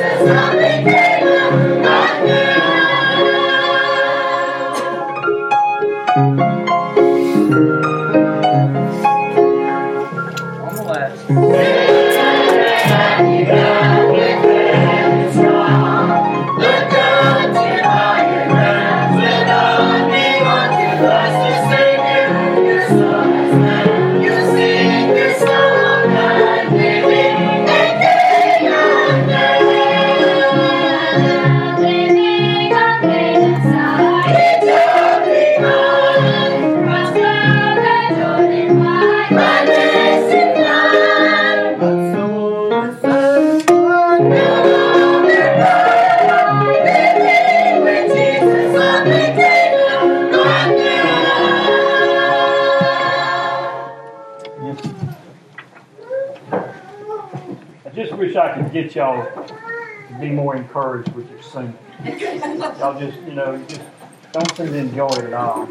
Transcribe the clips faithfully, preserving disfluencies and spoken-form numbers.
Get y'all to be more encouraged with your singing. Y'all just, you know, just don't seem to enjoy it at all.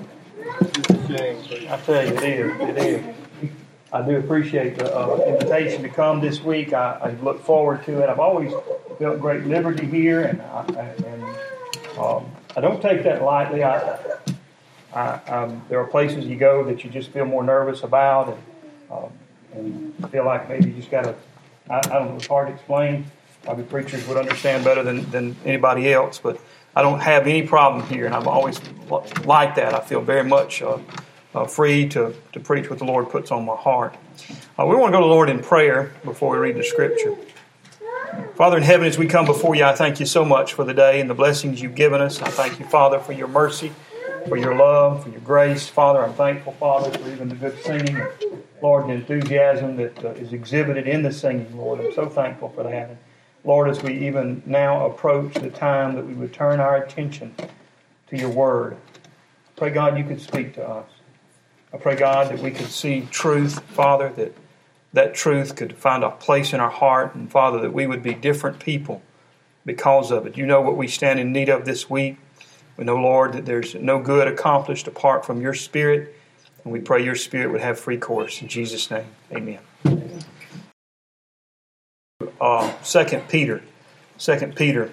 I tell you, it is. It is. I do appreciate the uh, invitation to come this week. I, I look forward to it. I've always felt great liberty here, and I, and um, I don't take that lightly. I, I, um, there are places you go that you just feel more nervous about, and, um, and feel like maybe you just got to. I, I don't know, it's hard to explain. Probably preachers would understand better than, than anybody else, but I don't have any problem here, and I've always liked that. I feel very much uh, uh, free to, to preach what the Lord puts on my heart. Uh, we want to go to the Lord in prayer before we read the Scripture. Father in heaven, as we come before you, I thank you so much for the day and the blessings you've given us. I thank you, Father, for your mercy, for your love, for your grace. Father, I'm thankful, Father, for even the good singing. Lord, the enthusiasm that uh, is exhibited in the singing, Lord. I'm so thankful for that. And Lord, as we even now approach the time that we would turn our attention to your word, I pray, God, you could speak to us. I pray, God, that we could see truth, Father, that that truth could find a place in our heart, and, Father, that we would be different people because of it. You know what we stand in need of this week. We know, Lord, that there's no good accomplished apart from your Spirit. And we pray your Spirit would have free course. In Jesus' name, amen. Uh, Second Peter. Second Peter.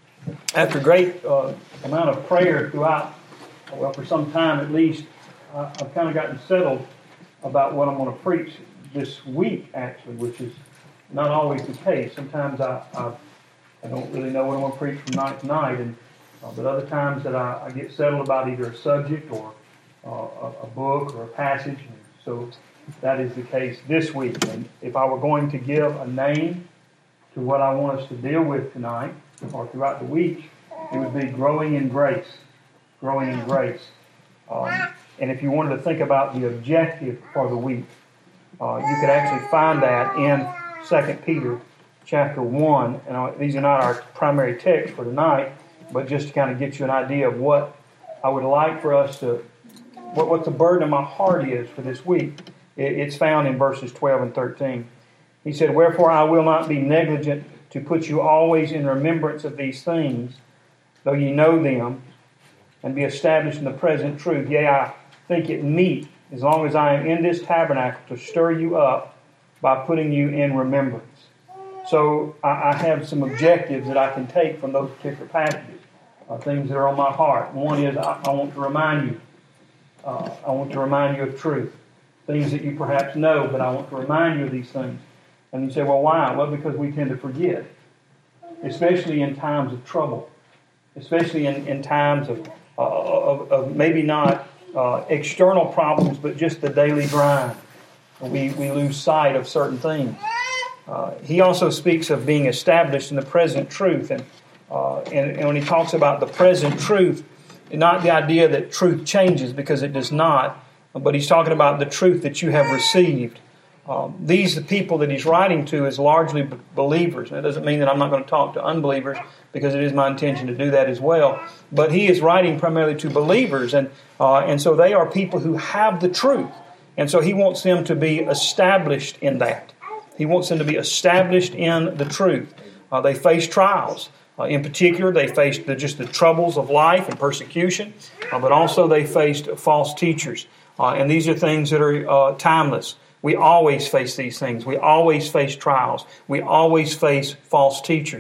After great uh, amount of prayer throughout, well, for some time at least, uh, I've kind of gotten settled about what I'm going to preach this week, actually, which is not always the case. Sometimes I, I, I don't really know what I'm going to preach from night to night, and uh, but other times that I, I get settled about either a subject or Uh, a, a book or a passage. So that is the case this week. And if I were going to give a name to what I want us to deal with tonight or throughout the week, it would be growing in grace. Growing in grace. Um, and if you wanted to think about the objective for the week, uh, you could actually find that in Second Peter chapter one. And uh, these are not our primary text for tonight, but just to kind of get you an idea of what I would like for us to What, what the burden of my heart is for this week. It, it's found in verses twelve and thirteen. He said, "Wherefore I will not be negligent to put you always in remembrance of these things, though ye know them, and be established in the present truth. Yea, I think it meet, as long as I am in this tabernacle, to stir you up by putting you in remembrance." So I, I have some objectives that I can take from those particular passages, uh, things that are on my heart. One is I, I want to remind you Uh, I want to remind you of truth. Things that you perhaps know, but I want to remind you of these things. And you say, well, why? Well, because we tend to forget. Especially in times of trouble. Especially in, in times of, uh, of, of maybe not uh, external problems, but just the daily grind. We, we lose sight of certain things. Uh, he also speaks of being established in the present truth. And, uh, and, and when he talks about the present truth, not the idea that truth changes, because it does not, but he's talking about the truth that you have received. Um, these the people that he's writing to is largely b- believers. That doesn't mean that I'm not going to talk to unbelievers, because it is my intention to do that as well. But he is writing primarily to believers, and uh, and so they are people who have the truth. And so he wants them to be established in that. He wants them to be established in the truth. Uh, they face trials. Uh, in particular, they faced the, just the troubles of life and persecution, uh, but also they faced false teachers. Uh, and these are things that are uh, timeless. We always face these things. We always face trials. We always face false teachers.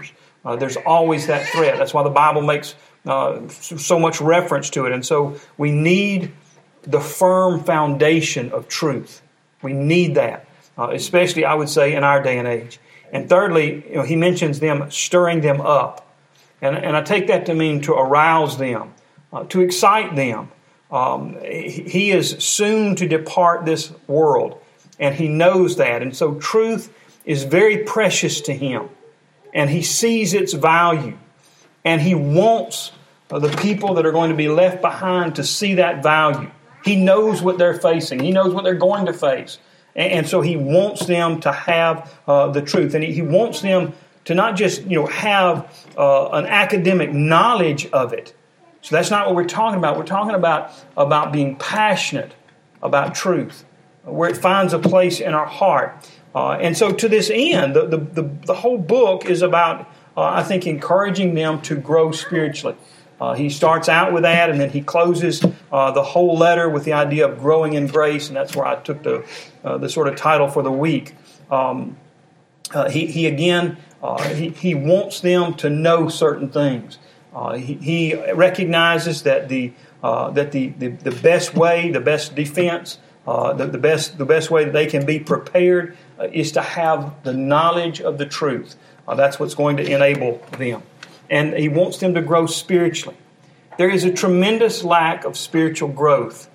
Uh, there's always that threat. That's why the Bible makes uh, so much reference to it. And so we need the firm foundation of truth. We need that, uh, especially, I would say, in our day and age. And thirdly, you know, he mentions them stirring them up. And, and I take that to mean to arouse them, uh, to excite them. Um, he is soon to depart this world, and he knows that. And so truth is very precious to him, and he sees its value. And he wants uh, the people that are going to be left behind to see that value. He knows what they're facing. He knows what they're going to face. And, and so he wants them to have uh, the truth. And he, he wants them to not just, you know, have uh, an academic knowledge of it. So that's not what we're talking about. We're talking about, about being passionate about truth, where it finds a place in our heart. Uh, and so to this end, the, the, the, the whole book is about, uh, I think, encouraging them to grow spiritually. Uh, he starts out with that, and then he closes uh, the whole letter with the idea of growing in grace, and that's where I took the uh, the sort of title for the week. Um, uh, he, he again, uh, he, he wants them to know certain things. Uh, he, he recognizes that the uh, that the, the, the best way, the best defense, uh, the, the best the best way that they can be prepared uh, is to have the knowledge of the truth. Uh, that's what's going to enable them. And he wants them to grow spiritually. There is a tremendous lack of spiritual growth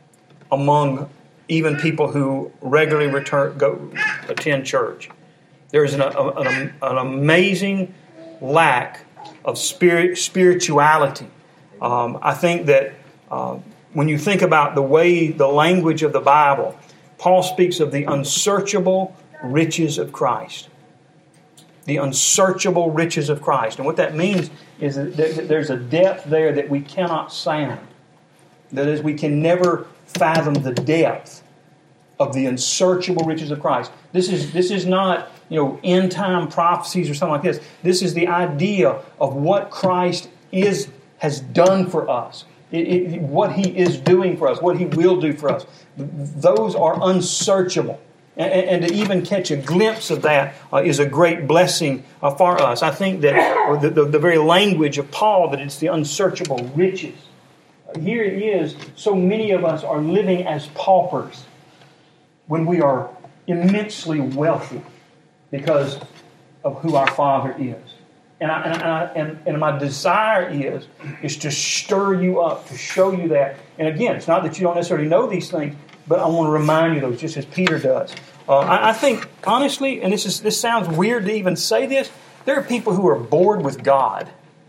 among even people who regularly return, go attend church. There is an, an, an amazing lack of spirit spirituality. Um, I think that uh, when you think about the way, the language of the Bible, Paul speaks of the unsearchable riches of Christ. The unsearchable riches of Christ. And what that means is that there's a depth there that we cannot sound. That is, we can never fathom the depth of the unsearchable riches of Christ. This is this is not, you know, end time prophecies or something like this. This is the idea of what Christ is has done for us. It, it, what He is doing for us, what He will do for us. Those are unsearchable. And, and to even catch a glimpse of that uh, is a great blessing uh, for us. I think that the, the, the very language of Paul, that it's the unsearchable riches. Uh, here it is, so many of us are living as paupers when we are immensely wealthy because of who our Father is. And, I, and, I, and, and my desire is, is to stir you up, to show you that. And again, it's not that you don't necessarily know these things, but I want to remind you those, just as Peter does. Uh, I, I think, honestly, and this is this sounds weird to even say this, there are people who are bored with God.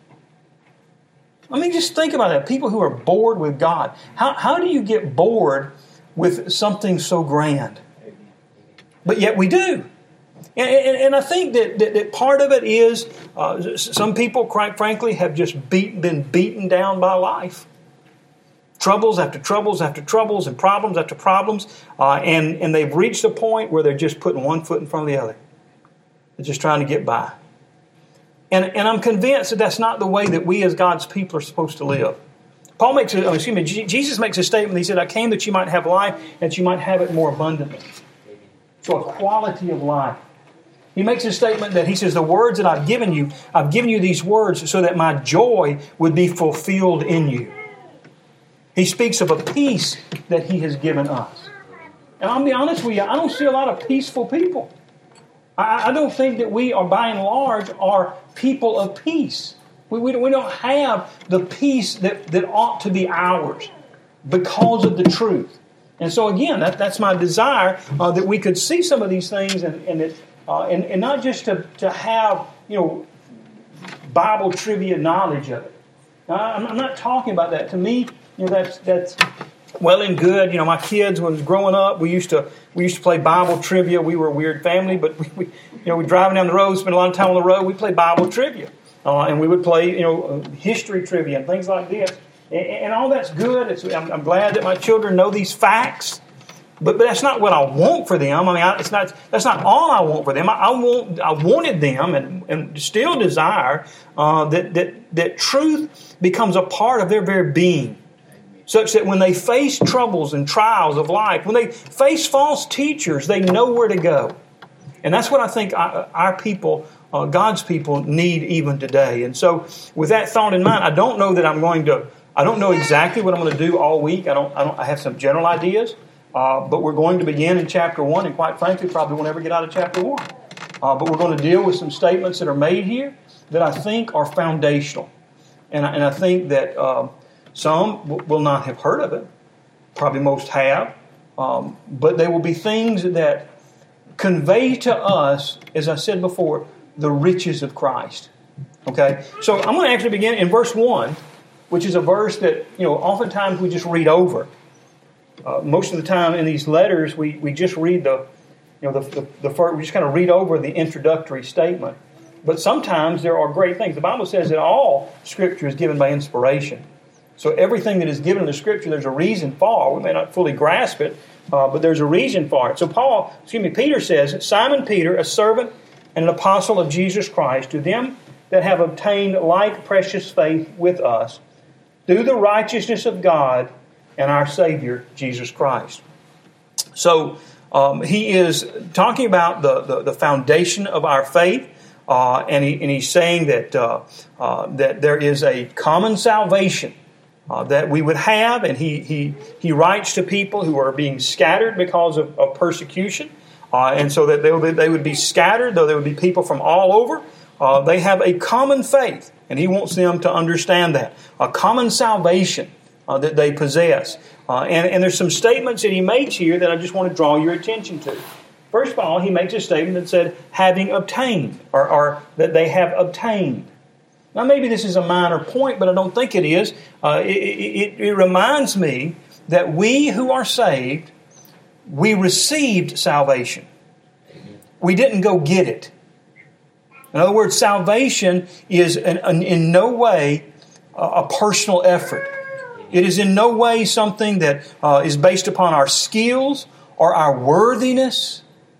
I mean, just think about that. People who are bored with God. How, how do you get bored with something so grand? But yet we do. And, and, and I think that, that, that part of it is uh, some people, quite frankly, have just beat, been beaten down by life. Troubles after troubles after troubles and problems after problems. Uh, and, and they've reached a point where they're just putting one foot in front of the other. They're just trying to get by. And, and I'm convinced that that's not the way that we as God's people are supposed to live. Paul makes a, excuse me, Jesus makes a statement. He said, I came that you might have life and that you might have it more abundantly. So a quality of life. He makes a statement that he says, the words that I've given you, I've given you these words so that my joy would be fulfilled in you. He speaks of a peace that He has given us. And I'll be honest with you, I don't see a lot of peaceful people. I, I don't think that we are, by and large, are people of peace. We, we, we don't have the peace that, that ought to be ours because of the truth. And so again, that, that's my desire, uh, that we could see some of these things and and, it, uh, and and not just to, to have, you know, Bible trivia knowledge of it. Now, I'm, I'm not talking about that. To me, you know, that's that's well and good. You know, my kids, when growing up, we used to we used to play Bible trivia. We were a weird family, but we, we you know, we driving down the road, spend a lot of time on the road. We played Bible trivia, uh, and we would play, you know, uh, history trivia and things like this. And, and all that's good. It's, I'm, I'm glad that my children know these facts, but but that's not what I want for them. I mean, I, it's not that's not all I want for them. I, I want I wanted them and, and still desire uh, that that that truth becomes a part of their very being. Such that when they face troubles and trials of life, when they face false teachers, they know where to go. And that's what I think our, our people, uh, God's people, need even today. And so with that thought in mind, I don't know that I'm going to, I don't know exactly what I'm going to do all week. I don't, I don't, I have some general ideas, uh, but we're going to begin in chapter one, and quite frankly, probably won't ever get out of chapter one. Uh, but we're going to deal with some statements that are made here that I think are foundational. And I, and I think that uh, some w- will not have heard of it. Probably most have. Um, but they will be things that convey to us, as I said before, the riches of Christ. Okay? So I'm going to actually begin in verse one, which is a verse that, you know, oftentimes we just read over. Uh, most of the time in these letters, we, we just read the, you know, the, the, the first, we just kind of read over the introductory statement. But sometimes there are great things. The Bible says that all Scripture is given by inspiration. So everything that is given in the Scripture, there's a reason for. We may not fully grasp it, uh, but there's a reason for it. So Paul, excuse me, Peter says, Simon Peter, a servant and an apostle of Jesus Christ, to them that have obtained like precious faith with us, through the righteousness of God and our Savior, Jesus Christ. So um, he is talking about the, the, the foundation of our faith. Uh, and, he, and he's saying that uh, uh, that there is a common salvation uh, that we would have, and he he he writes to people who are being scattered because of, of persecution, uh, and so that they would, they would be scattered, though there would be people from all over. Uh, they have a common faith, and he wants them to understand that a common salvation uh, that they possess. Uh, and, and there's some statements that he makes here that I just want to draw your attention to. First of all, he makes a statement that said, having obtained, or, or that they have obtained. Now, maybe this is a minor point, but I don't think it is. Uh, it, it, it reminds me that we who are saved, we received salvation. We didn't go get it. In other words, salvation is in, in, in no way a, a personal effort. It is in no way something that uh, is based upon our skills or our worthiness.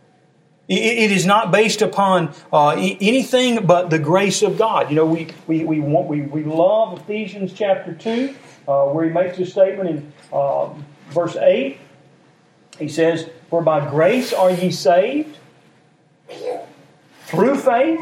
It is not based upon uh, anything but the grace of God. You know, we we we want we, we love Ephesians chapter two, uh, where he makes a statement in uh, verse eight. He says, "For by grace are ye saved through faith,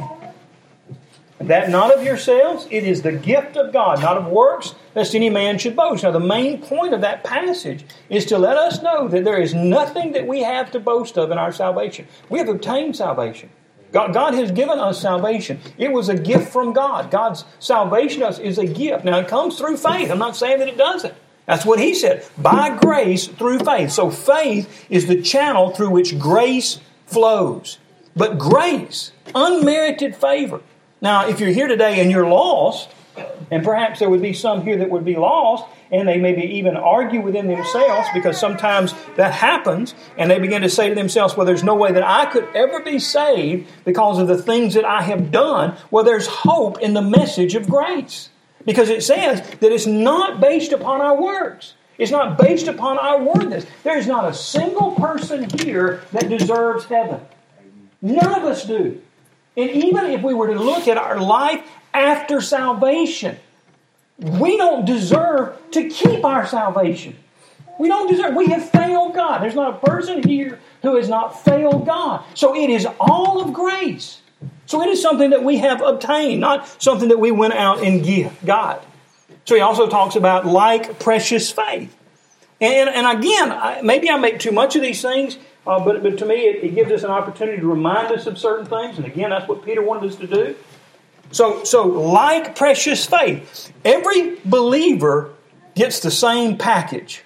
that not of yourselves; it is the gift of God, not of works, lest any man should boast." Now, the main point of that passage is to let us know that there is nothing that we have to boast of in our salvation. We have obtained salvation. God, God has given us salvation. It was a gift from God. God's salvation is a gift. Now, it comes through faith. I'm not saying that it doesn't. That's what he said. By grace through faith. So faith is the channel through which grace flows. But grace, unmerited favor. Now, if you're here today and you're lost, and perhaps there would be some here that would be lost, and they maybe even argue within themselves, because sometimes that happens, and they begin to say to themselves, well, there's no way that I could ever be saved because of the things that I have done. Well, there's hope in the message of grace, because it says that it's not based upon our works. It's not based upon our worthiness. There is not a single person here that deserves heaven. None of us do. And even if we were to look at our life after salvation, we don't deserve to keep our salvation. We don't deserve. We have failed God. There's not a person here who has not failed God. So it is all of grace. So it is something that we have obtained, not something that we went out and give God. So he also talks about like precious faith. And, and again, maybe I make too much of these things. Uh, but, but to me, it, it gives us an opportunity to remind us of certain things. And again, that's what Peter wanted us to do. So, so like precious faith, every believer gets the same package.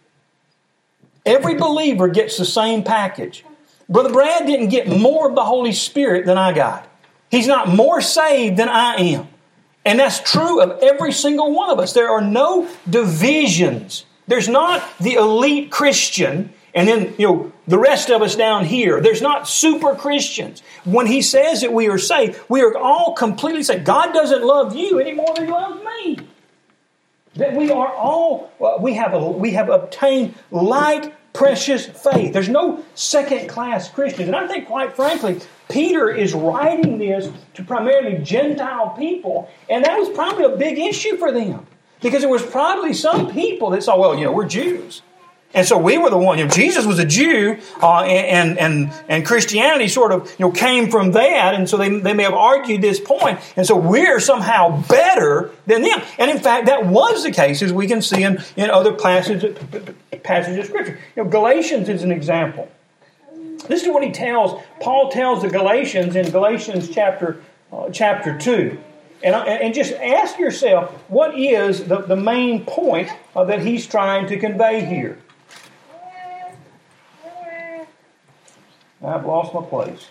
Every believer gets the same package. Brother Brad didn't get more of the Holy Spirit than I got. He's not more saved than I am. And that's true of every single one of us. There are no divisions. There's not the elite Christian and then, you know, the rest of us down here. There's not super Christians. When he says that we are saved, we are all completely saved. God doesn't love you any more than he loves me. That we are all, well, we have a, we have obtained like precious faith. There's no second-class Christians. And I think, quite frankly, Peter is writing this to primarily Gentile people. And that was probably a big issue for them. Because there was probably some people that saw, well, you know, we're Jews. And so we were the one. You know, Jesus was a Jew, uh, and and and Christianity sort of you know came from that, and so they they may have argued this point, and so we're somehow better than them. And in fact, that was the case, as we can see in in other passages passages of Scripture. You know, Galatians is an example. Listen to what he tells. Paul tells the Galatians in Galatians chapter uh, chapter two. And, and just ask yourself, what is the, the main point uh, that he's trying to convey here? I've lost my place.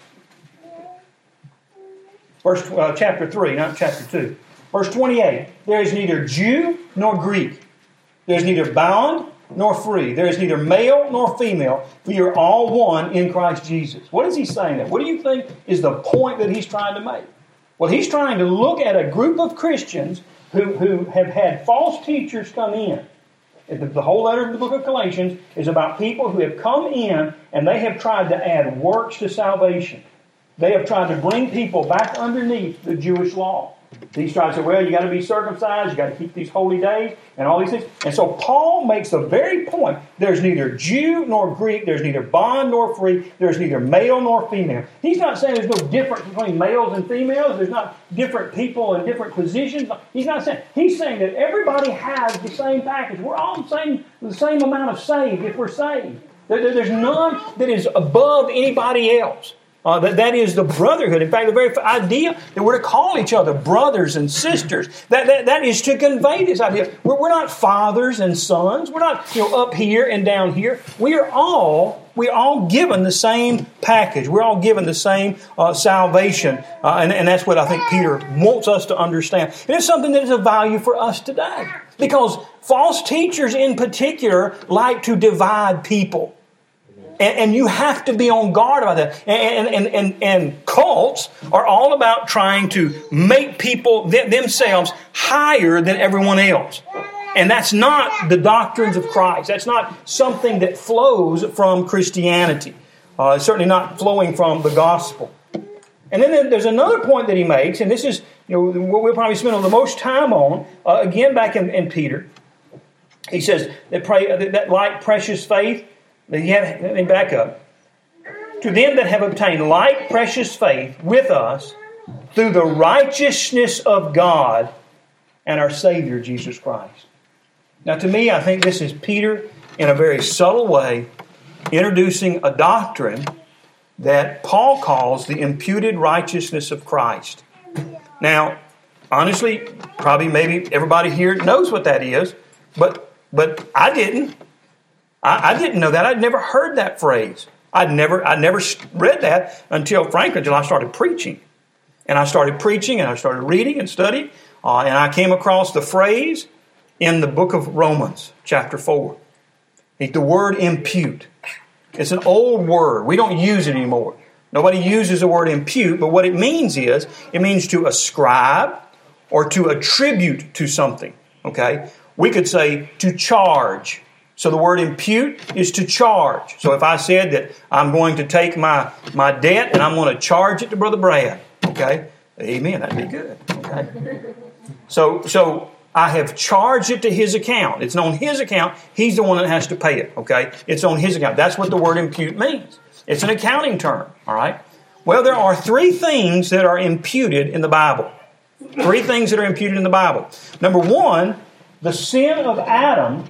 Verse uh, chapter three, not chapter two. Verse twenty-eight. There is neither Jew nor Greek. There is neither bond nor free. There is neither male nor female. For you are all one in Christ Jesus. What is he saying there? What do you think is the point that he's trying to make? Well, he's trying to look at a group of Christians who, who have had false teachers come in. The, the whole letter of the book of Galatians is about people who have come in and they have tried to add works to salvation. They have tried to bring people back underneath the Jewish law. He's trying to say, well, you got to be circumcised, you got to keep these holy days, and all these things. And so Paul makes the very point, there's neither Jew nor Greek, there's neither bond nor free, there's neither male nor female. He's not saying there's no difference between males and females, there's not different people in different positions. He's not saying, he's saying that everybody has the same package. We're all the same, the same amount of saved if we're saved. There, there's none that is above anybody else. Uh, that, that is the brotherhood. In fact, the very idea that we're to call each other brothers and sisters, that, that, that is to convey this idea. We're, we're not fathers and sons. We're not you know, up here and down here. We are all, we're all given the same package. We're all given the same uh, salvation. Uh, and, and that's what I think Peter wants us to understand. And it's something that is of value for us today. Because false teachers in particular like to divide people. And, and you have to be on guard about that. And, and, and, and cults are all about trying to make people th- themselves higher than everyone else. And that's not the doctrines of Christ. That's not something that flows from Christianity. Uh, it's certainly not flowing from the gospel. And then there's another point that he makes, and this is you know, what we'll probably spend the most time on, uh, again back in, in Peter. He says that, pray, that like precious faith, Let me back up. To them that have obtained like precious faith with us through the righteousness of God and our Savior, Jesus Christ. Now, to me, I think this is Peter, in a very subtle way, introducing a doctrine that Paul calls the imputed righteousness of Christ. Now, honestly, probably maybe everybody here knows what that is, but but I didn't. I, I didn't know that. I'd never heard that phrase. I'd never, I'd never read that until, frankly, until I started preaching. And I started preaching and I started reading and studying. Uh, and I came across the phrase in the book of Romans, chapter four. The word impute. It's an old word. We don't use it anymore. Nobody uses the word impute, but what it means is, it means to ascribe or to attribute to something. Okay? We could say to charge. So the word impute is to charge. So if I said that I'm going to take my, my debt and I'm going to charge it to Brother Brad, okay? Amen, that'd be good. Okay. So so I have charged it to his account. It's on his account. He's the one that has to pay it, okay? It's on his account. That's what the word impute means. It's an accounting term, all right? Well, there are three things that are imputed in the Bible. Three things that are imputed in the Bible. Number one, the sin of Adam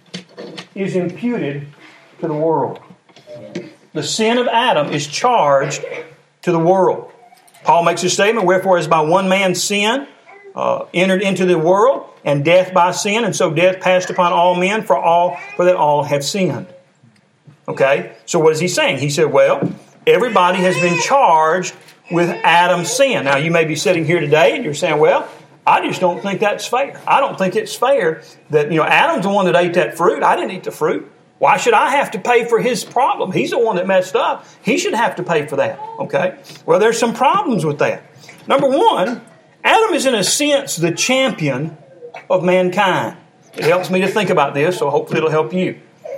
is imputed to the world. The sin of Adam is charged to the world. Paul makes a statement, wherefore as by one man's sin uh, entered into the world, and death by sin, and so death passed upon all men, for all for that all have sinned. Okay? So what is he saying? He said, well, everybody has been charged with Adam's sin. Now you may be sitting here today and you're saying, well, I just don't think that's fair. I don't think it's fair that, you know, Adam's the one that ate that fruit. I didn't eat the fruit. Why should I have to pay for his problem? He's the one that messed up. He should have to pay for that. Okay? Well, there's some problems with that. Number one, Adam is in a sense the champion of mankind. It helps me to think about this, so hopefully it'll help you.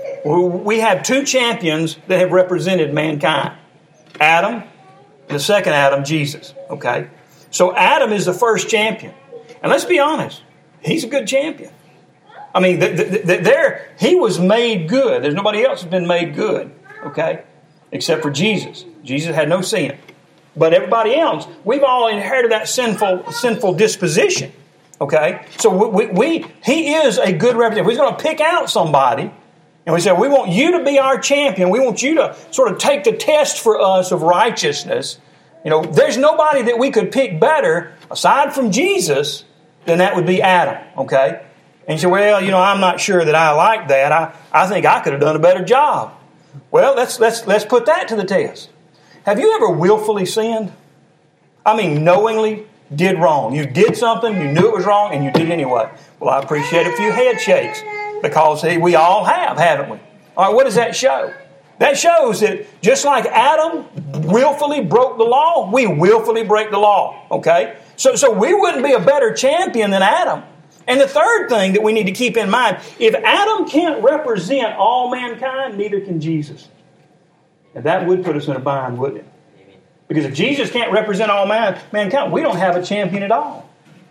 We have two champions that have represented mankind. Adam, and the second Adam, Jesus. Okay? So Adam is the first champion. And let's be honest, he's a good champion. I mean, the, the, the, there he was made good. There's nobody else who's been made good, okay, except for Jesus. Jesus had no sin. But everybody else, we've all inherited that sinful sinful disposition, okay? So we, we, we he is a good representative. We're going to pick out somebody, and we say, we want you to be our champion. We want you to sort of take the test for us of righteousness. You know, there's nobody that we could pick better, aside from Jesus, than that would be Adam, okay? And you say, well, you know, I'm not sure that I like that. I, I think I could have done a better job. Well, let's let's let's put that to the test. Have you ever willfully sinned? I mean, knowingly did wrong. You did something, you knew it was wrong, and you did it anyway. Well, I appreciate a few head shakes, because hey, we all have, haven't we? All right, what does that show? That shows that just like Adam willfully broke the law, we willfully break the law, okay? So, so we wouldn't be a better champion than Adam. And the third thing that we need to keep in mind, if Adam can't represent all mankind, neither can Jesus. And that would put us in a bind, wouldn't it? Because if Jesus can't represent all man, mankind, we don't have a champion at all.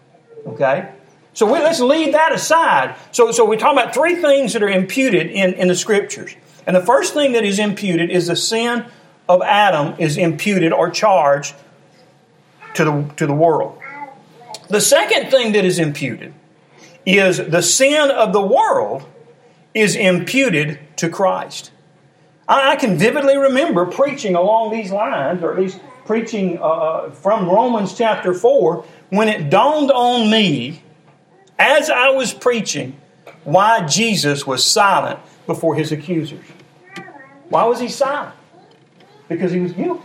Okay? So we, let's leave that aside. So, so we're talking about three things that are imputed in, in the Scriptures. And the first thing that is imputed is the sin of Adam is imputed or charged to the, to the world. The second thing that is imputed is the sin of the world is imputed to Christ. I, I can vividly remember preaching along these lines, or at least preaching uh, from Romans chapter four, when it dawned on me as I was preaching why Jesus was silent before his accusers. Why was he silent? Because he was guilty.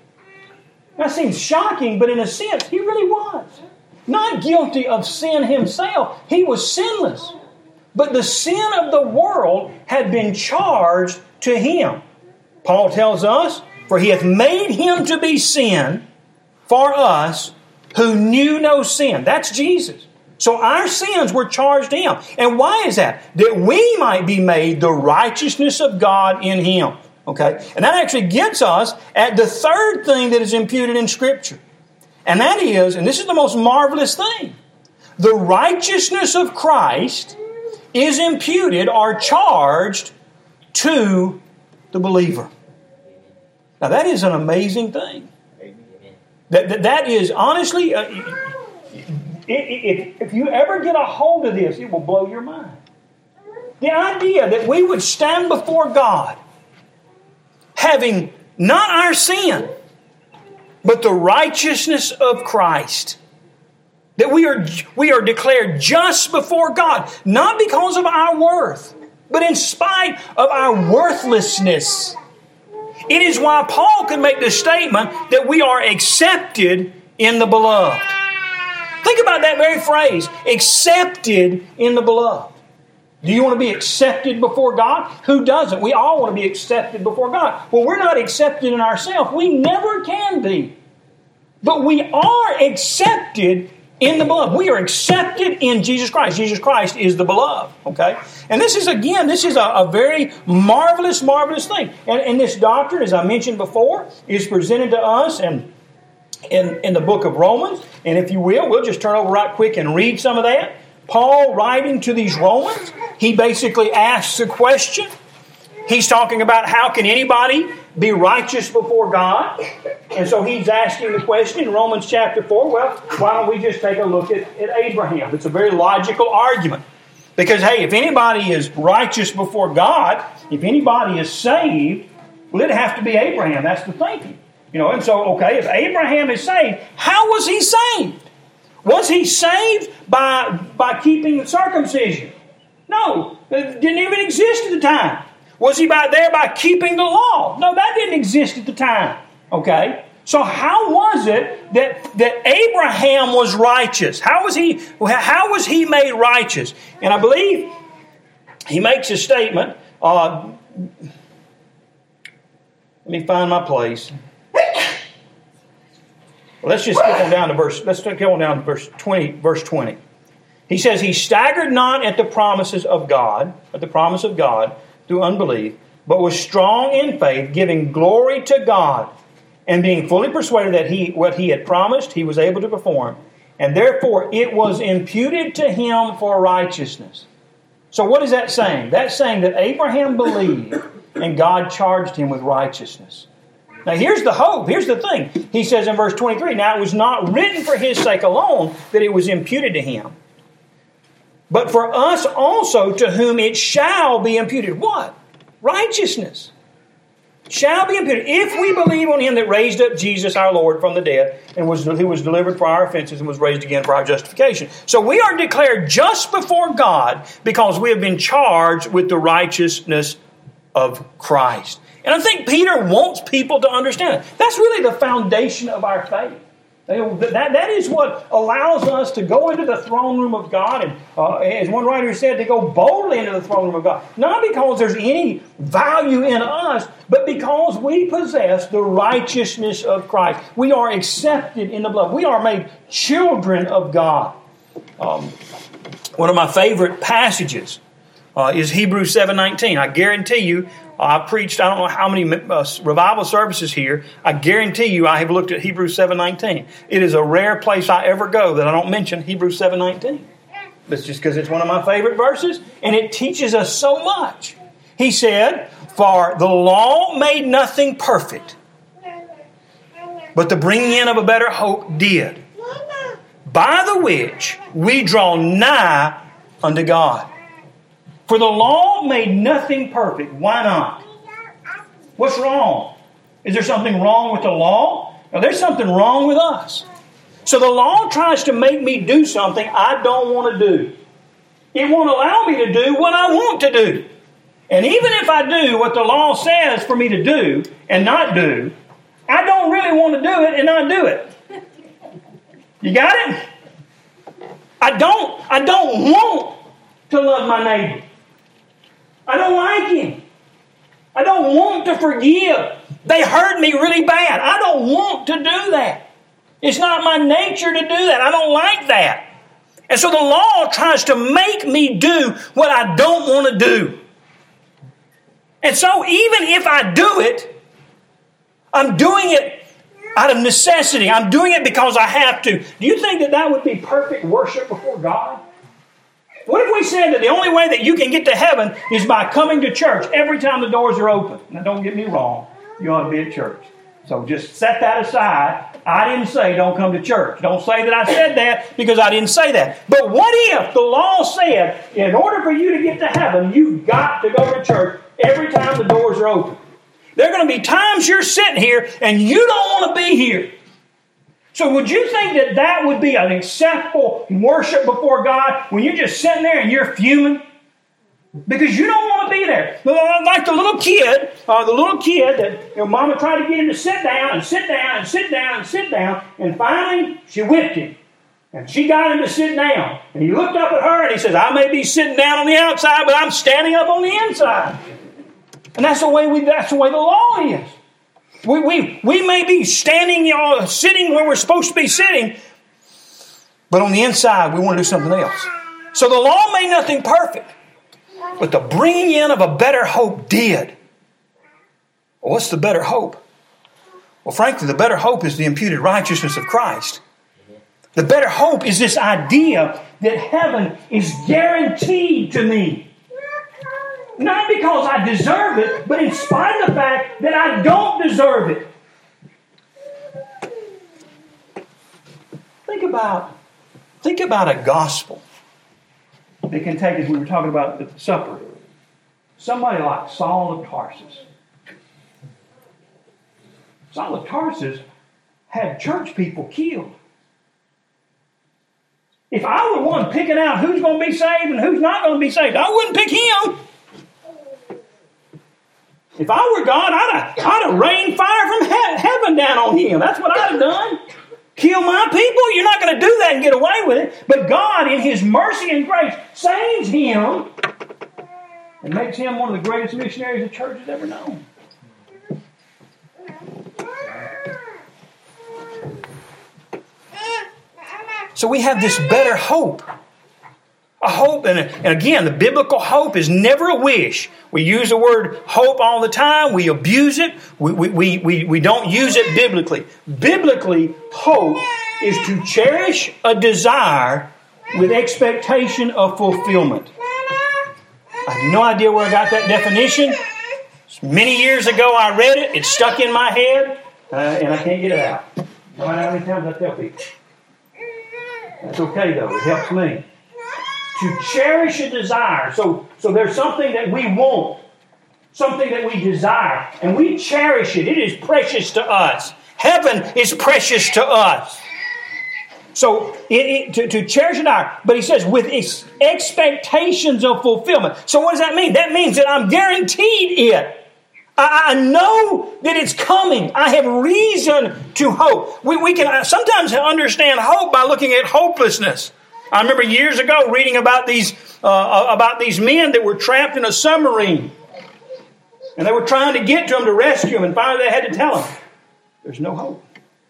That seems shocking, but in a sense, he really was. Not guilty of sin himself. He was sinless. But the sin of the world had been charged to him. Paul tells us, for he hath made him to be sin for us who knew no sin. That's Jesus. So our sins were charged to him. And why is that? That we might be made the righteousness of God in him. Okay? And that actually gets us at the third thing that is imputed in Scripture. And that is, and this is the most marvelous thing, the righteousness of Christ is imputed or charged to the believer. Now that is an amazing thing. That, that, that is, honestly, uh, if, if you ever get a hold of this, it will blow your mind. The idea that we would stand before God having not our sin, but the righteousness of Christ. That we are, we are declared just before God, not because of our worth, but in spite of our worthlessness. It is why Paul could make the statement that we are accepted in the beloved. Think about that very phrase, accepted in the beloved. Do you want to be accepted before God? Who doesn't? We all want to be accepted before God. Well, we're not accepted in ourselves. We never can be. But we are accepted in the beloved. We are accepted in Jesus Christ. Jesus Christ is the beloved. Okay? And this is, again, this is a, a very marvelous, marvelous thing. And, and this doctrine, as I mentioned before, is presented to us in, in, in the book of Romans. And if you will, we'll just turn over right quick and read some of that. Paul, writing to these Romans, he basically asks a question. He's talking about how can anybody be righteous before God? And so he's asking the question in Romans chapter four, well, why don't we just take a look at, at Abraham? It's a very logical argument. Because, hey, if anybody is righteous before God, if anybody is saved, well, it'd have to be Abraham. That's the thinking. You know, and so, okay, if Abraham is saved, how was he saved? Was he saved by, by keeping the circumcision? No, it didn't even exist at the time. Was he by there by keeping the law? No, that didn't exist at the time. Okay? So how was it that, that Abraham was righteous? How was he, how was he made righteous? And I believe he makes a statement. Uh, let me find my place. Let's just get on down to verse. Let's get on down to verse twenty. Verse twenty. He says, "He staggered not at the promises of God, at the promise of God through unbelief, but was strong in faith, giving glory to God, and being fully persuaded that he what he had promised, he was able to perform, and therefore it was imputed to him for righteousness." So what is that saying? That's saying that Abraham believed and God charged him with righteousness. Now here's the hope. Here's the thing. He says in verse twenty-three, now it was not written for his sake alone that it was imputed to him, but for us also to whom it shall be imputed. What? Righteousness. Shall be imputed. If we believe on him that raised up Jesus our Lord from the dead, and was who was delivered for our offenses and was raised again for our justification. So we are declared just before God because we have been charged with the righteousness of Christ. And I think Peter wants people to understand it. That's really the foundation of our faith. That, that is what allows us to go into the throne room of God, and uh, as one writer said, to go boldly into the throne room of God. Not because there's any value in us, but because we possess the righteousness of Christ. We are accepted in the blood. We are made children of God. Um, one of my favorite passages uh, is Hebrews seven nineteen. I guarantee you, I preached, I don't know how many uh, revival services here. I guarantee you I have looked at Hebrews seven nineteen. It is a rare place I ever go that I don't mention Hebrews seven nineteen. That's just because it's one of my favorite verses, and it teaches us so much. He said, for the law made nothing perfect, but the bringing in of a better hope did, by the which we draw nigh unto God. For the law made nothing perfect. Why not? What's wrong? Is there something wrong with the law? No, there's something wrong with us. So the law tries to make me do something I don't want to do. It won't allow me to do what I want to do. And even if I do what the law says for me to do and not do, I don't really want to do it and not do it. You got it? I don't, I don't want to love my neighbor. I don't like him. I don't want to forgive. They hurt me really bad. I don't want to do that. It's not my nature to do that. I don't like that. And so the law tries to make me do what I don't want to do. And so even if I do it, I'm doing it out of necessity. I'm doing it because I have to. Do you think that that would be perfect worship before God? What if we said that the only way that you can get to heaven is by coming to church every time the doors are open? Now, don't get me wrong. You ought to be at church. So just set that aside. I didn't say don't come to church. Don't say that I said that because I didn't say that. But what if the law said in order for you to get to heaven, you've got to go to church every time the doors are open? There are going to be times you're sitting here and you don't want to be here. So would you think that that would be an acceptable worship before God when you're just sitting there and you're fuming? Because you don't want to be there. Like the little kid, uh, the little kid that you know, Mama tried to get him to sit down and sit down and sit down and sit down, and finally she whipped him. And she got him to sit down. And he looked up at her and he says, I may be sitting down on the outside, but I'm standing up on the inside. And that's the way we that's the way the law is. We, we, we may be standing, you know, sitting where we're supposed to be sitting, but on the inside, we want to do something else. So the law made nothing perfect, but the bringing in of a better hope did. Well, what's the better hope? Well, frankly, the better hope is the imputed righteousness of Christ. The better hope is this idea that heaven is guaranteed to me. Not because I deserve it, but in spite of the fact that I don't deserve it. Think about, think about a gospel that can take, as we were talking about at the supper, somebody like Saul of Tarsus. Saul of Tarsus had church people killed. If I were one picking out who's going to be saved and who's not going to be saved, I wouldn't pick him. If I were God, I'd have, I'd have rained fire from he- heaven down on him. That's what I'd have done. Kill my people? You're not going to do that and get away with it. But God, in His mercy and grace, saves him and makes him one of the greatest missionaries the church has ever known. So we have this better hope. A hope, and, and again, the biblical hope is never a wish. We use the word hope all the time. We abuse it. We, we, we, we, we don't use it biblically. Biblically, hope is to cherish a desire with expectation of fulfillment. I have no idea where I got that definition. Many years ago I read it. It's stuck in my head. Uh, and I can't get it out. No matter how many times I tell people. That's okay though. It helps me. To cherish a desire. So, so there's something that we want. Something that we desire. And we cherish it. It is precious to us. Heaven is precious to us. So it, it, to, to cherish a desire. But he says with ex- expectations of fulfillment. So what does that mean? That means that I'm guaranteed it. I know that it's coming. I have reason to hope. We, we can sometimes understand hope by looking at hopelessness. I remember years ago reading about these uh, about these men that were trapped in a submarine, and they were trying to get to them to rescue them, and finally they had to tell them, "There's no hope.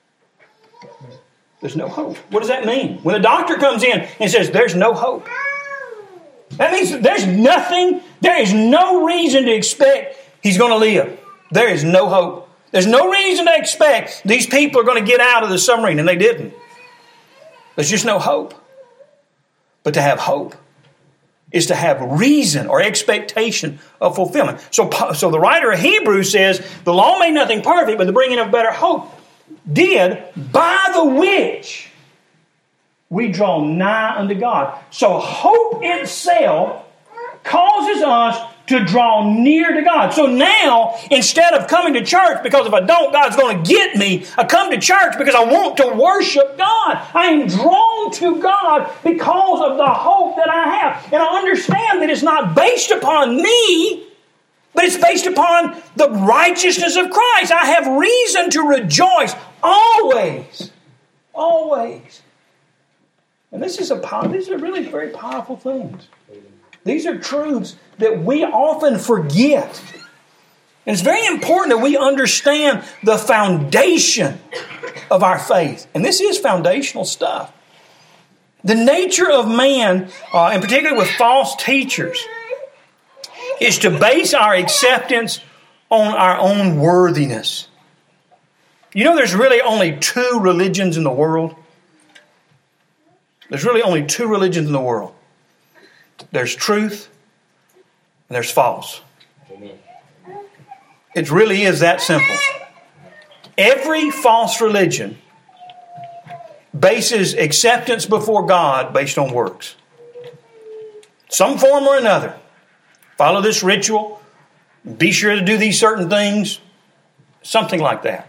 There's no hope." What does that mean? When a doctor comes in and says, "There's no hope," that means that there's nothing. There is no reason to expect he's going to live. There is no hope. There's no reason to expect these people are going to get out of the submarine, and they didn't. There's just no hope. But to have hope is to have reason or expectation of fulfillment. So, so the writer of Hebrews says, the law made nothing perfect, but the bringing of better hope did, by the which we draw nigh unto God. So hope itself causes us to draw near to God. So now, instead of coming to church because if I don't, God's going to get me, I come to church because I want to worship God. I am drawn to God because of the hope that I have. And I understand that it's not based upon me, but it's based upon the righteousness of Christ. I have reason to rejoice always. Always. And this is a these are really very powerful things. These are truths that we often forget. And it's very important that we understand the foundation of our faith. And this is foundational stuff. The nature of man, uh, and particularly with false teachers, is to base our acceptance on our own worthiness. You know there's really only two religions in the world? There's really only two religions in the world. There's truth and there's false. Amen. It really is that simple. Every false religion bases acceptance before God based on works. Some form or another. Follow this ritual. Be sure to do these certain things. Something like that.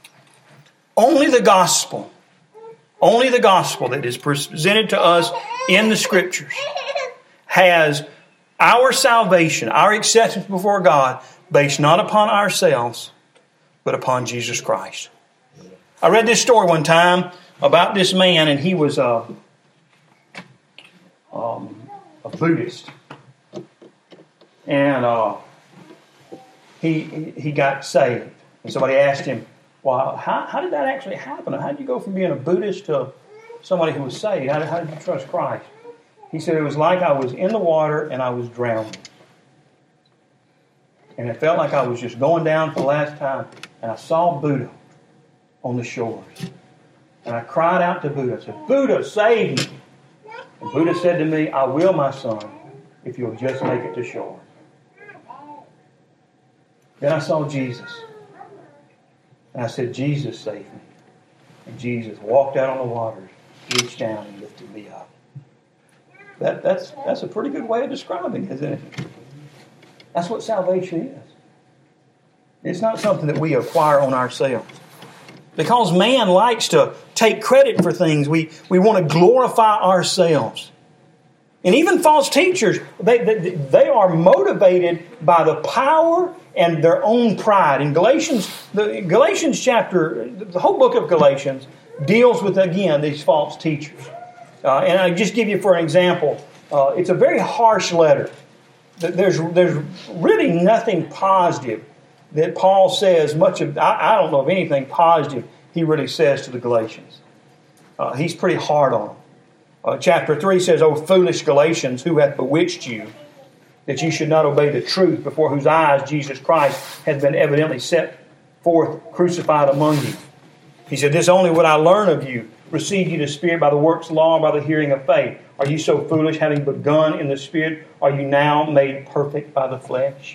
Only the gospel, only the gospel that is presented to us in the Scriptures has our salvation, our acceptance before God, based not upon ourselves, but upon Jesus Christ. I read this story one time about this man, and he was a, um, a Buddhist. And uh, he he got saved. And somebody asked him, well, how, how did that actually happen? How did you go from being a Buddhist to somebody who was saved? How did, how did you trust Christ? He said, it was like I was in the water and I was drowning. And it felt like I was just going down for the last time. And I saw Buddha on the shores. And I cried out to Buddha. I said, Buddha, save me. And Buddha said to me, I will, my son, if you'll just make it to shore. Then I saw Jesus. And I said, Jesus, save me. And Jesus walked out on the waters, reached down and lifted me up. That, that's, that's a pretty good way of describing it, isn't it? That's what salvation is. It's not something that we acquire on ourselves. Because man likes to take credit for things, we, we want to glorify ourselves. And even false teachers, they, they, they are motivated by the power and their own pride. In Galatians, the Galatians chapter, the whole book of Galatians deals with, again, these false teachers. Uh, and I just give you for an example, uh, it's a very harsh letter. There's, there's really nothing positive that Paul says much of. I, I don't know of anything positive he really says to the Galatians. Uh, he's pretty hard on them. Uh, chapter three says, O foolish Galatians, who hath bewitched you, that you should not obey the truth, before whose eyes Jesus Christ hath been evidently set forth crucified among you. He said, this only would I learn of you, receive ye the Spirit by the works of law, or by the hearing of faith? Are you so foolish, having begun in the Spirit, are you now made perfect by the flesh?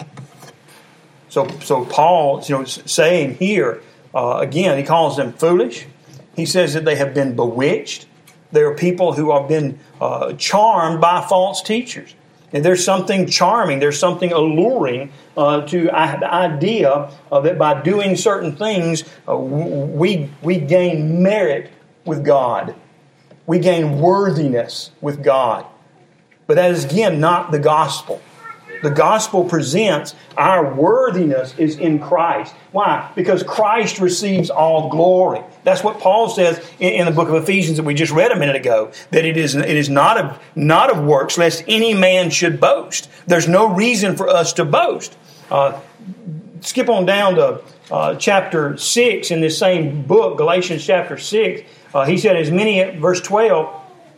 So, so Paul, you know, saying here, uh, again, he calls them foolish. He says that they have been bewitched. There are people who have been uh, charmed by false teachers. And there's something charming, there's something alluring uh, to the idea uh, that by doing certain things, uh, we, we gain merit with God. We gain worthiness with God. But that is, again, not the gospel. The gospel presents our worthiness is in Christ. Why? Because Christ receives all glory. That's what Paul says in, in the book of Ephesians that we just read a minute ago, that it is, it is not of, not of works, lest any man should boast. There's no reason for us to boast. Uh, skip on down to uh, chapter six in this same book, Galatians chapter six. Uh, he said, as many, verse twelve,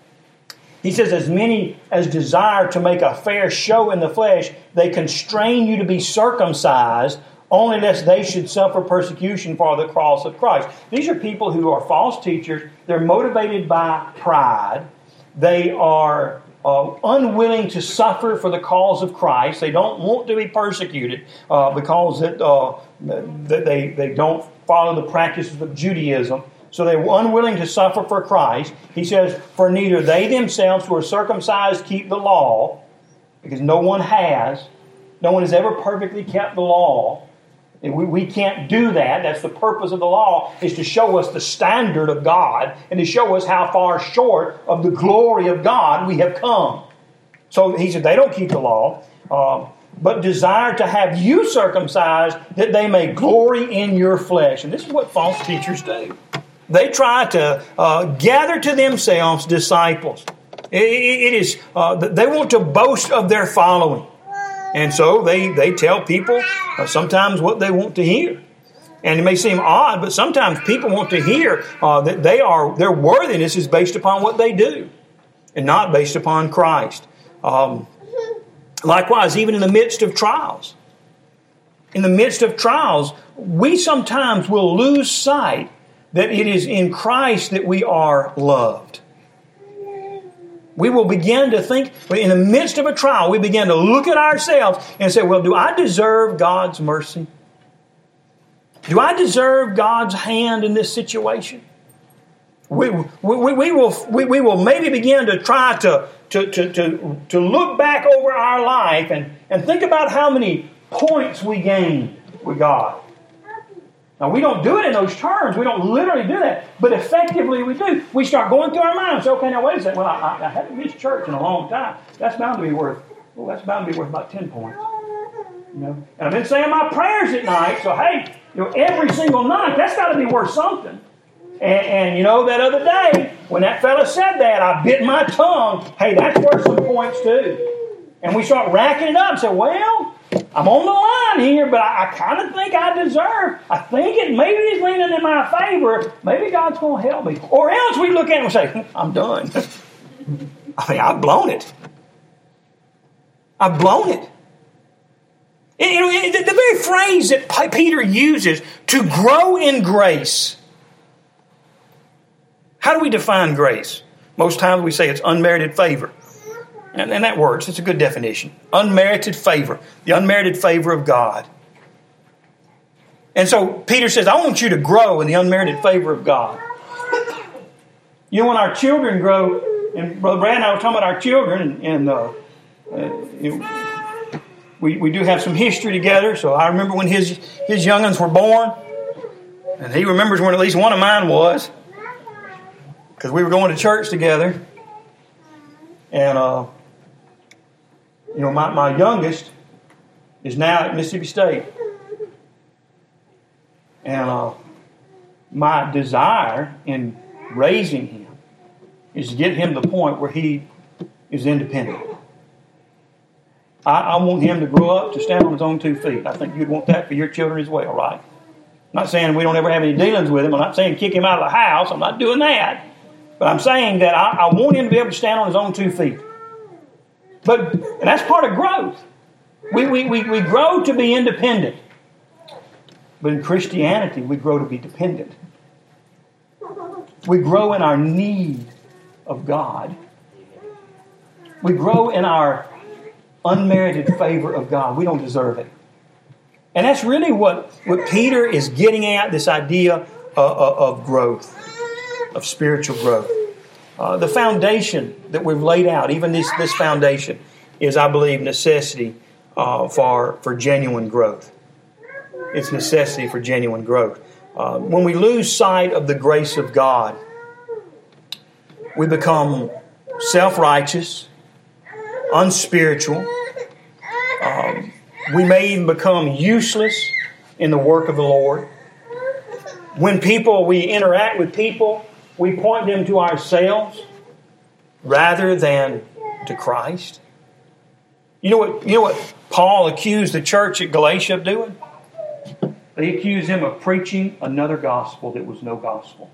he says, as many as desire to make a fair show in the flesh, they constrain you to be circumcised, only lest they should suffer persecution for the cross of Christ. These are people who are false teachers. They're motivated by pride. They are uh, unwilling to suffer for the cause of Christ. They don't want to be persecuted uh, because that, uh, that they, they don't follow the practices of Judaism. So they were unwilling to suffer for Christ. He says, for neither they themselves who are circumcised keep the law, because no one has. No one has ever perfectly kept the law. And we, we can't do that. That's the purpose of the law, is to show us the standard of God and to show us how far short of the glory of God we have come. So he said they don't keep the law, uh, but desire to have you circumcised that they may glory in your flesh. And this is what false teachers do. They try to uh, gather to themselves disciples. It, it is uh, they want to boast of their following, and so they they tell people uh, sometimes what they want to hear. And it may seem odd, but sometimes people want to hear uh, that they are their worthiness is based upon what they do, and not based upon Christ. Um, likewise, even in the midst of trials, in the midst of trials, we sometimes will lose sight that it is in Christ that we are loved. We will begin to think, in the midst of a trial, we begin to look at ourselves and say, well, do I deserve God's mercy? Do I deserve God's hand in this situation? We, we, we, will, we, we will maybe begin to try to, to, to, to, to look back over our life and, and think about how many points we gained with God. Now, we don't do it in those terms. We don't literally do that. But effectively, we do. We start going through our minds. Okay, now wait a second. Well, I, I haven't missed church in a long time. That's bound to be worth, well, that's bound to be worth about ten points. You know? And I've been saying my prayers at night. So, hey, you know, every single night, that's got to be worth something. And, and, you know, that other day, when that fella said that, I bit my tongue. Hey, that's worth some points too. And we start racking it up and say, well, I'm on the line here, but I, I kind of think I deserve. I think it maybe is leaning in my favor. Maybe God's going to help me. Or else we look at it and say, I'm done. I mean, I've blown it. I've blown it. And, you know, the, the very phrase that Peter uses, to grow in grace. How do we define grace? Most times we say it's unmerited favor. And, and that works. It's a good definition. Unmerited favor. The unmerited favor of God. And so Peter says, I want you to grow in the unmerited favor of God. You know, when our children grow, and Brother Brad and I were talking about our children, and, and uh, uh, it, we, we do have some history together. So I remember when his, his young'uns were born. And he remembers when at least one of mine was. Because we were going to church together. And, uh, you know, my, my youngest is now at Mississippi State. And uh, my desire in raising him is to get him to the point where he is independent. I, I want him to grow up to stand on his own two feet. I think you'd want that for your children as well, right? I'm not saying we don't ever have any dealings with him. I'm not saying kick him out of the house. I'm not doing that. But I'm saying that I, I want him to be able to stand on his own two feet. But and that's part of growth. We, we, we, we grow to be independent. But in Christianity, we grow to be dependent. We grow in our need of God. We grow in our unmerited favor of God. We don't deserve it. And that's really what, what Peter is getting at, this idea of, of growth, of spiritual growth. Uh, the foundation that we've laid out, even this, this foundation, is, I believe, necessity uh, for, for genuine growth. It's necessity for genuine growth. Uh, when we lose sight of the grace of God, we become self-righteous, unspiritual. Um, we may even become useless in the work of the Lord. When people, we interact with people, we point them to ourselves rather than to Christ. You know what, you know what Paul accused the church at Galatia of doing? They accused him of preaching another gospel that was no gospel.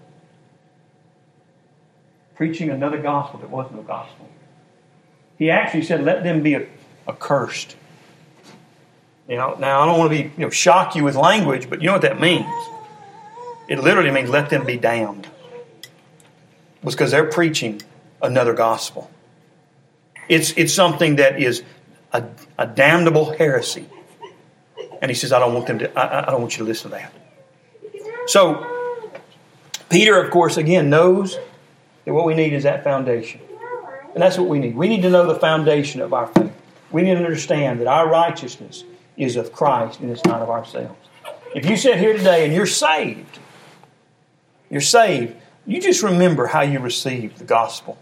Preaching another gospel that was no gospel. He actually said, let them be accursed. You know, now I don't want to be, you know, shock you with language, but you know what that means? It literally means let them be damned. It was because they're preaching another gospel. It's it's something that is a, a damnable heresy. And he says, I don't want them to, I, I don't want you to listen to that. So, Peter, of course, again, knows that what we need is that foundation. And that's what we need. We need to know the foundation of our faith. We need to understand that our righteousness is of Christ and it's not of ourselves. If you sit here today and you're saved, you're saved, you just remember how you received the gospel.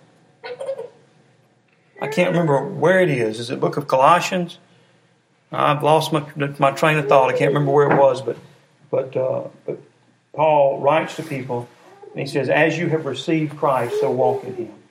I can't remember where it is. Is it book of Colossians? I've lost my my train of thought. I can't remember where it was, but but uh, but Paul writes to people and he says, "As you have received Christ, so walk in Him."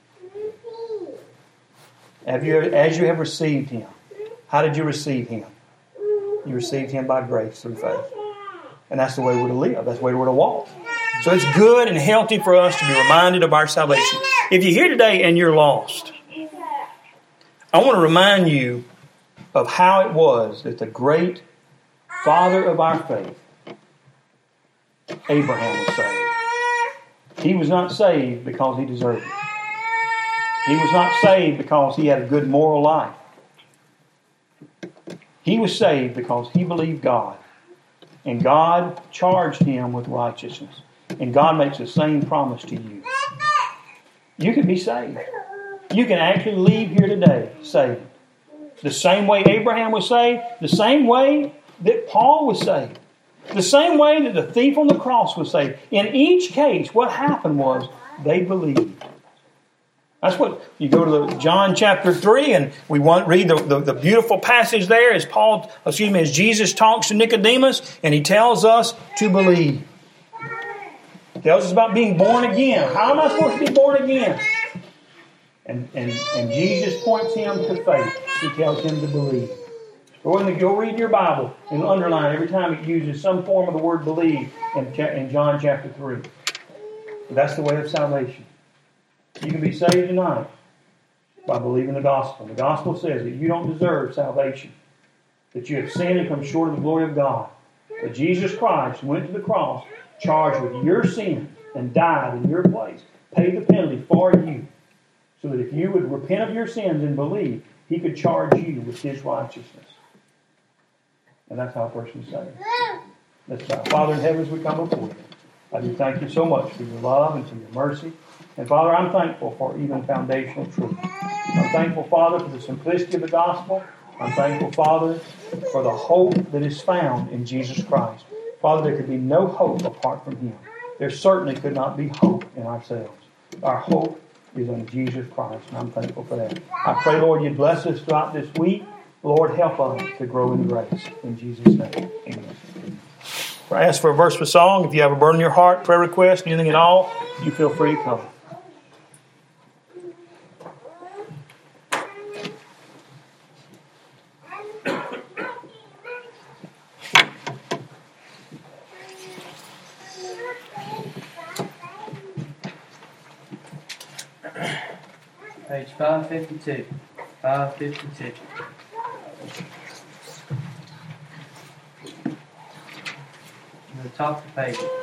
Have you, as you have received Him, how did you receive Him? You received Him by grace through faith, and that's the way we're to live. That's the way we're to walk. So it's good and healthy for us to be reminded of our salvation. If you're here today and you're lost, I want to remind you of how it was that the great father of our faith, Abraham, was saved. He was not saved because he deserved it. He was not saved because he had a good moral life. He was saved because he believed God. And God charged him with righteousness. And God makes the same promise to you. You can be saved. You can actually leave here today saved. The same way Abraham was saved, the same way that Paul was saved, the same way that the thief on the cross was saved. In each case, what happened was they believed. That's what, you go to the John chapter three and we want read the, the, the beautiful passage there as Paul, excuse me, as Jesus talks to Nicodemus and he tells us to believe. He tells us about being born again. How am I supposed to be born again? And, and, and Jesus points him to faith. He tells him to believe. Go, in the, go read your Bible and underline every time it uses some form of the word believe in, in John chapter three. That's the way of salvation. You can be saved tonight by believing the gospel. The gospel says that you don't deserve salvation, that you have sinned and come short of the glory of God. But Jesus Christ went to the cross, charged with your sin, and died in your place, paid the penalty for you, so that if you would repent of your sins and believe, He could charge you with His righteousness. And that's how a person is saved. Let's pray. Father in heaven, as we come before you, I do thank you so much for your love and for your mercy. And Father, I'm thankful for even foundational truth. I'm thankful, Father, for the simplicity of the gospel. I'm thankful, Father, for the hope that is found in Jesus Christ. Father, there could be no hope apart from Him. There certainly could not be hope in ourselves. Our hope is in Jesus Christ, and I'm thankful for that. I pray, Lord, you bless us throughout this week. Lord, help us to grow in grace. In Jesus' name, amen. I ask for a verse for song. If you have a burden in your heart, prayer request, anything at all, you feel free to come. Page five fifty-two. five fifty-two. To the top of the page.